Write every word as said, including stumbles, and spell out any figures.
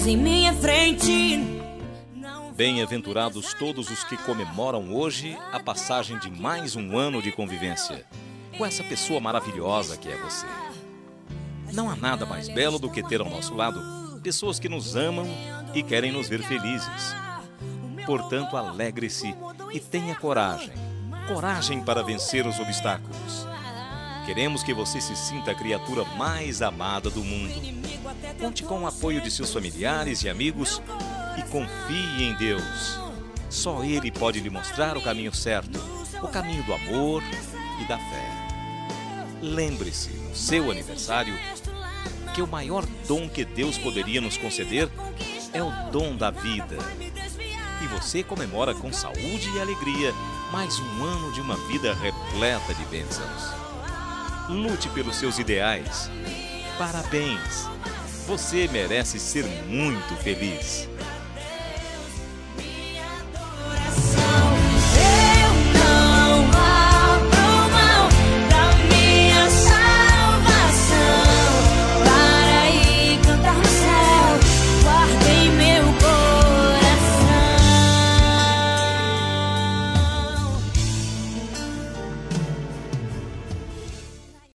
em minha frente. Bem-aventurados todos os que comemoram hoje a passagem de mais um ano de convivência com essa pessoa maravilhosa que é você. Não há nada mais belo do que ter ao nosso lado pessoas que nos amam e querem nos ver felizes. Portanto, alegre-se e tenha coragem. Coragem para vencer os obstáculos. Queremos que você se sinta a criatura mais amada do mundo. Conte com o apoio de seus familiares e amigos e confie em Deus. Só Ele pode lhe mostrar o caminho certo, o caminho do amor e da fé. Lembre-se, no seu aniversário, que o maior dom que Deus poderia nos conceder é o dom da vida. E você comemora com saúde e alegria mais um ano de uma vida repleta de bênçãos. Lute pelos seus ideais. Parabéns! Você merece ser muito feliz.